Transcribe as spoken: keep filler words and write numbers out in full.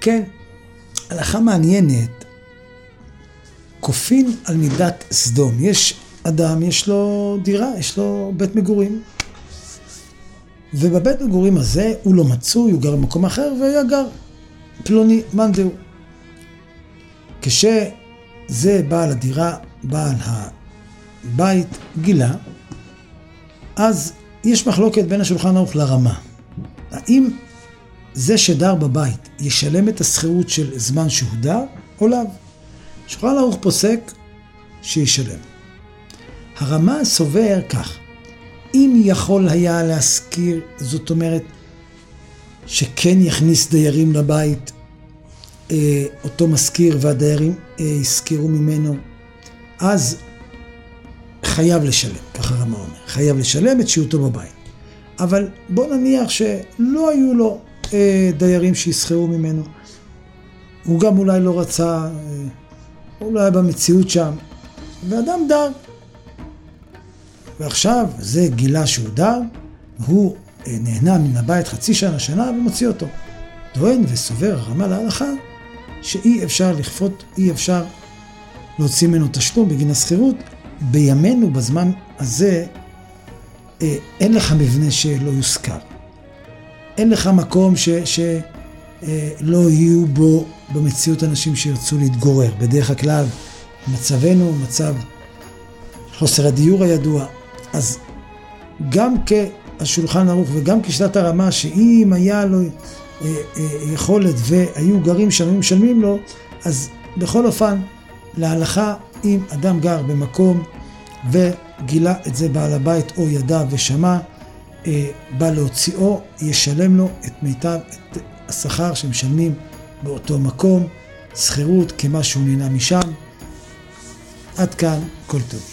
כן, הלכה מעניינת, כופין על מידת סדום. יש אדם, יש לו דירה, יש לו בית מגורים. ובבית מגורים הזה הוא לא מצוי, הוא גר במקום אחר, והיה גר פלוני, מאן דהוא. כשזה בעל הדירה, בעל הבית, גילה, אז יש מחלוקת בין השולחן ערוך לרמה. האם זה שדר בבית ישלם את השכירות של זמן שהוא דר, או לאו? השולחן ערוך פוסק שישלם. הרמה סובר כך, אם יכול היה להזכיר, זאת אומרת שכן יכניס דיירים לבית, אה, אותו מזכיר והדיירים אה, יזכירו ממנו, אז חייב לשלם, ככה הרמה אומר, חייב לשלם את שהותו בבית. אבל בוא נניח שלא היו לו אה, דיירים שיזכרו ממנו, הוא גם אולי לא רצה, אה, אולי במציאות שם, ואדם דר. ועכשיו זה גילה שהוא דר, הוא אה, נהנה מן הבית חצי שנה, שנה ומוציא אותו. טוען וסובר הרמה להלכה שאי אפשר לכפות, אי אפשר להוציא ממנו תשלום בגין השכירות. בימינו בזמן הזה אה, אין לך מבנה שלא יוזכר. אין לך מקום ש, ש, אה, לא יהיו בו במציאות אנשים שירצו להתגורר. בדרך הכלל מצבנו מצב חוסר הדיור הידוע. אז גם כשולחן ערוך וגם כשלת הרמה, שאם היה לו אה, אה, יכולת והיו גרים שם משלמים לו, אז בכל אופן להלכה, אם אדם גר במקום וגילה את זה בעל הבית או ידע ושמע, אה, בא להוציאו, ישלם לו את מיטב, את השכר שמשלמים באותו מקום, שכירות כמה שהוא נהנה משם. עד כאן, כל טוב.